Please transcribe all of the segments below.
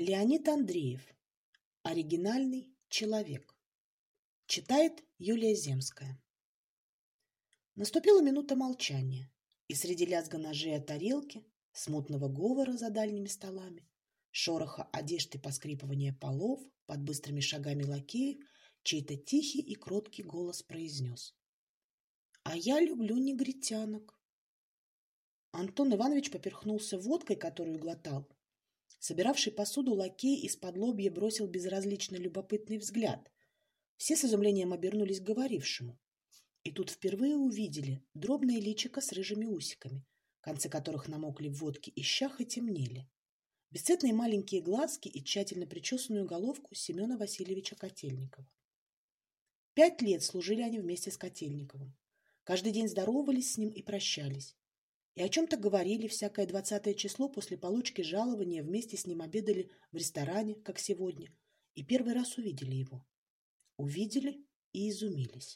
Леонид Андреев. Оригинальный человек. Читает Юлия Земская. Наступила минута молчания, и среди лязга ножей о тарелки, смутного говора за дальними столами, шороха одежд и поскрипывания полов под быстрыми шагами лакеев, чей-то тихий и кроткий голос произнес: «А я люблю негритянок». Антон Иванович поперхнулся водкой, которую глотал. Собиравший посуду лакей из-под-лобья бросил безразлично любопытный взгляд. Все с изумлением обернулись к говорившему. И тут впервые увидели дробное личико с рыжими усиками, концы которых намокли в водке и щах и темнели, бесцветные маленькие глазки и тщательно причесанную головку Семена Васильевича Котельникова. 5 лет служили они вместе с Котельниковым. Каждый день здоровались с ним и прощались. И о чем-то говорили, всякое 20 число после получки жалования вместе с ним обедали в ресторане, как сегодня, и первый раз увидели его. Увидели и изумились.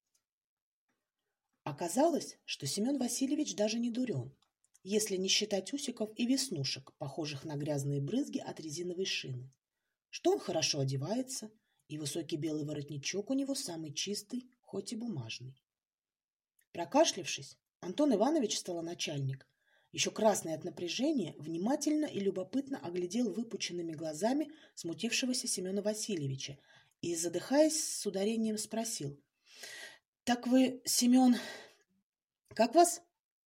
Оказалось, что Семен Васильевич даже не дурен, если не считать усиков и веснушек, похожих на грязные брызги от резиновой шины, что он хорошо одевается, и высокий белый воротничок у него самый чистый, хоть и бумажный. Прокашлявшись, Антон Иванович, столоначальник, еще красный от напряжения, внимательно и любопытно оглядел выпученными глазами смутившегося Семена Васильевича и, задыхаясь, с ударением спросил: «Так вы, Семен... Как вас?»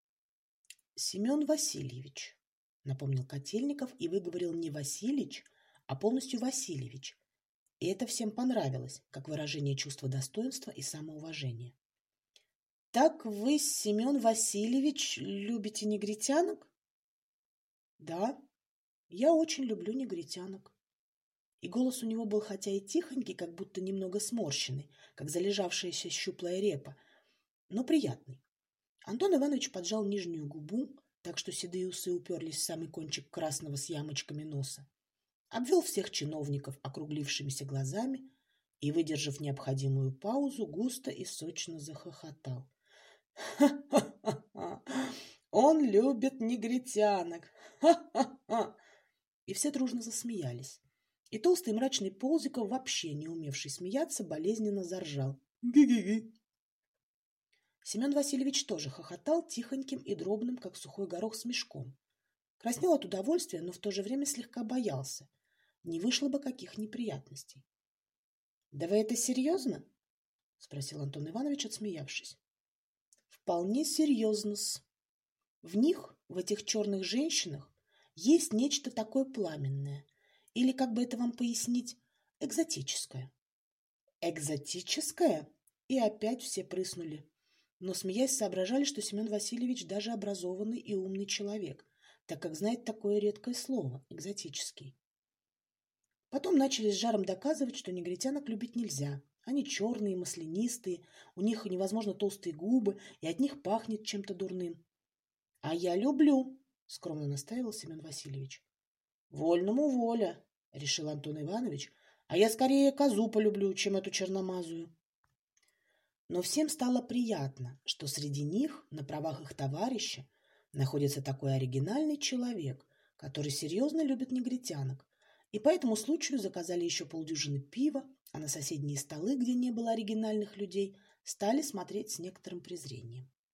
«Семен Васильевич», — напомнил Котельников и выговорил не Васильич, а полностью Васильевич. И это всем понравилось, как выражение чувства достоинства и самоуважения. «Так вы, Семен Васильевич, любите негритянок?» «Да, я очень люблю негритянок». И голос у него был хотя и тихонький, как будто немного сморщенный, как залежавшаяся щуплая репа, но приятный. Антон Иванович поджал нижнюю губу, так что седые усы уперлись в самый кончик красного с ямочками носа, обвел всех чиновников округлившимися глазами и, выдержав необходимую паузу, густо и сочно захохотал. «Ха-ха-ха! Он любит негритянок! Ха-ха-ха!» И все дружно засмеялись. И толстый мрачный Ползиков, вообще не умевший смеяться, болезненно заржал. «Ги-ги-ги!» Семен Васильевич тоже хохотал тихоньким и дробным, как сухой горох, смешком. Краснел от удовольствия, но в то же время слегка боялся. Не вышло бы каких неприятностей. «Да вы это серьезно?» — спросил Антон Иванович, отсмеявшись. «Вполне серьезно-с. В них, в этих черных женщинах, есть нечто такое пламенное, или, как бы это вам пояснить, экзотическое». «Экзотическое?» И опять все прыснули, но, смеясь, соображали, что Семен Васильевич даже образованный и умный человек, так как знает такое редкое слово – экзотический. Потом начали с жаром доказывать, что негритянок любить нельзя. Они черные, маслянистые, у них невозможно толстые губы, и от них пахнет чем-то дурным. — А я люблю, — скромно настаивал Семен Васильевич. — Вольному воля, — решил Антон Иванович, — а я скорее козу полюблю, чем эту черномазую. Но всем стало приятно, что среди них, на правах их товарища, находится такой оригинальный человек, который серьезно любит негритянок, и по этому случаю заказали еще полдюжины пива, а на соседние столы, где не было оригинальных людей, стали смотреть с некоторым презрением.